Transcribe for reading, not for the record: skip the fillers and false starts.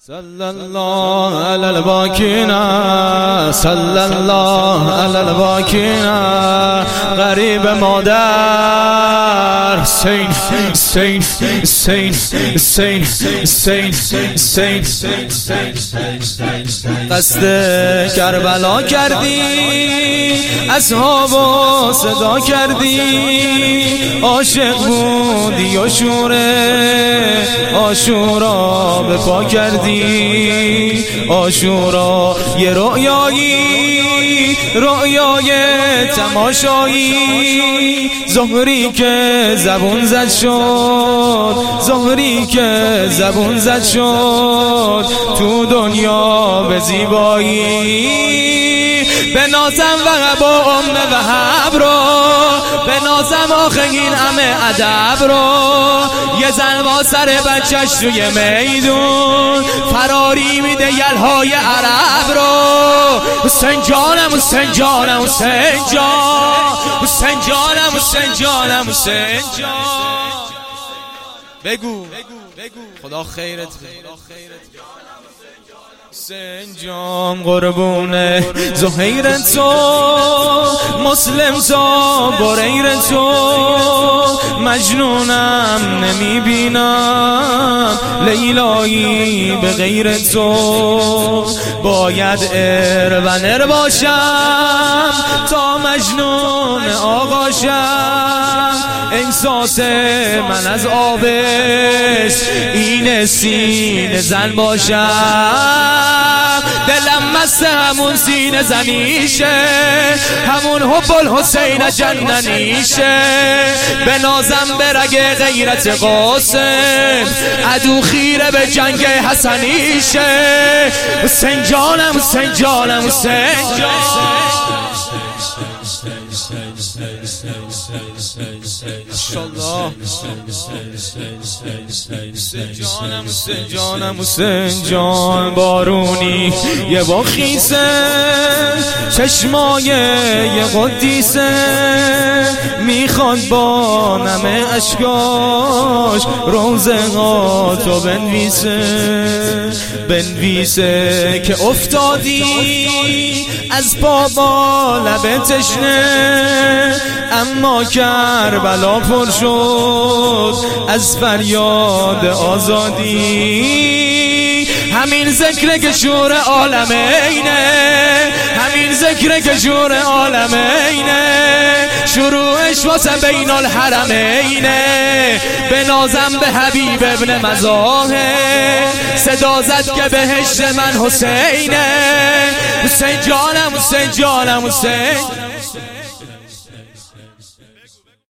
صلى الله على الباکینا، صلى الله على الباکینا. غریب مادر سین سین سین سین سین سین قصد کربلا کردی، اصحابو صدا کردی، عاشق بودی و شوره عاشورا به پا کردی. عاشورا یه رؤیای تماشایی، ظهری که زبون زد شد، ظهری که زبون زد شد تو دنیا به زیبایی. به نازم و با وهب رو، به نازم آخه این همه ادب رو. یه زن با سر بچهش توی میدون فراری میده یلهای عرب رو. حسین جانم، حسین جانم، حسین جان، حسین جانم، حسین جانم، حسین جان. بگو خدا خیرت بده. حسین جان قربونه زهیر تو، مسلم تو، بریر تو. مجنونم نمیبینم لیلایی به غیر تو. باید ارونر باشم تا مجنون آقاشم. احساس من از آبش این سینه زن باشم. دلم مست همون سینه زنیشه، همون حب الحسین جننیشه. به نازم به رگ غیرت قاسم، عدو خیره به جنگ حسنیشه. حسین جانم، حسین جانم، حسین جان. حسین جانم، حسین جان. بارونی یه با خیسه، چشمای یه قدیسه، میخواد با نم اشکاش روزه ها تو بنویسه که افتادی از پا با لب تشنه. اما کربلا پر شد از فریاد آزادی. همین ذکر که شور عالمینه، همین ذکر که شور عالمینه. شروعش واسه بین الحرمینه. به نازم به حبیب ابن مزاحه، صدا زد که بهشت من حسینه. حسین جانم، حسین جانم، حسین.